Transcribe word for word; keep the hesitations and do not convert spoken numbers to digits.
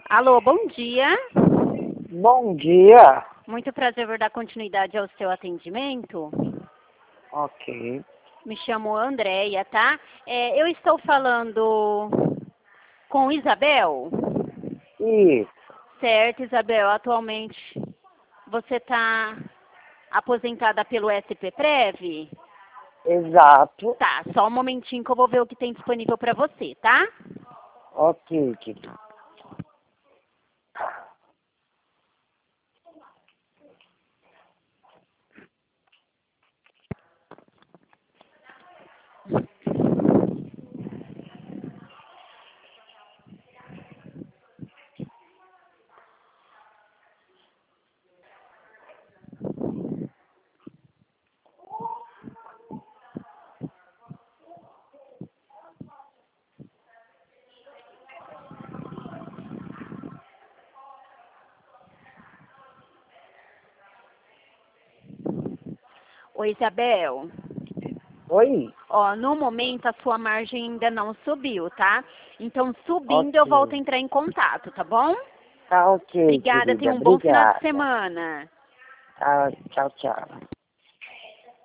Alô, bom dia. Bom dia. Muito prazer por dar continuidade ao seu atendimento. Ok. Me chamo Andréia, tá? É, eu estou falando com Isabel? Isso. Certo, Isabel. Atualmente você está aposentada pelo S P Prev? Exato. Tá, só um momentinho que eu vou ver o que tem disponível para você, tá? Ok, querido. Oi, Isabel. Oi? Ó, no momento a sua margem ainda não subiu, tá? Então, subindo eu volto a Ok. entrar em contato, tá bom? Tá ok, Obrigada, tenha querida. um bom final de Obrigada. semana. Tá, tchau, tchau.